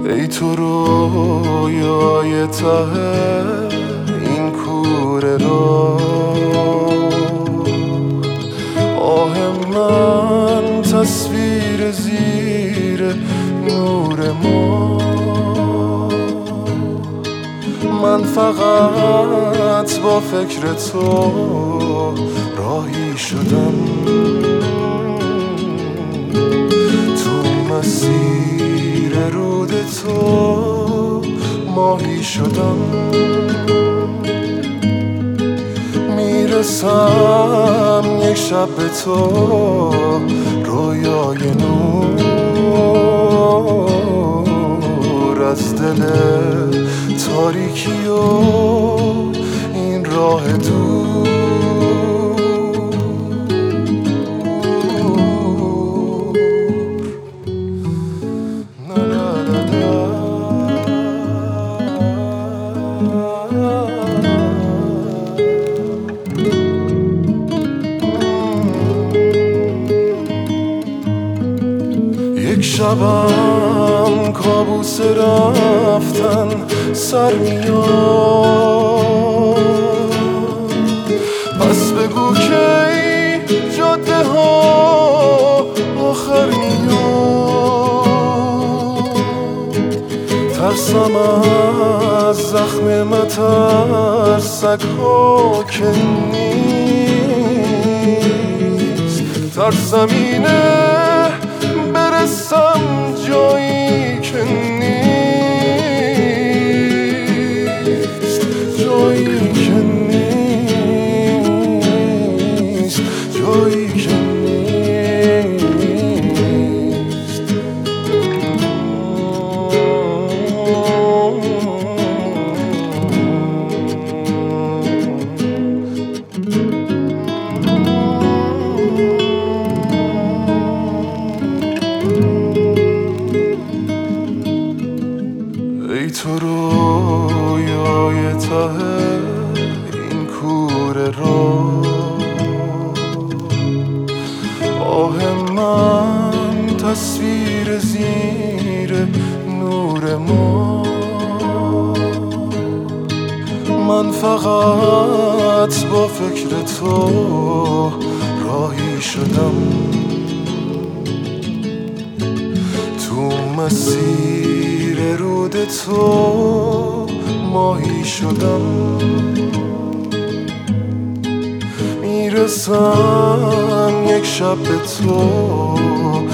ای تو رویای ته این کوره را، آه من تصویر زیر نور ما. من فقط با فکر تو راهی شدم، تو مسیر رود تو ماهی شدم. میرسم یک شب به تو رویای نور، از دل تاریکی و این راه دور. یک شبم کابوس رفتن سر میاد، پس بگو که ای جاده ها آخر میاد. ترسم از زخم مترسک ها که نیست، ترسم اینه برسم جایی که نیست، جایی که نیست، جایی که نیست. ای تو رویای ته این کوره را، آه من تصویر زیر نور ما. من فقط با فکر تو راهی شدم، تو مسیر رود تو ماهی شدم. میرسم یک شب به تو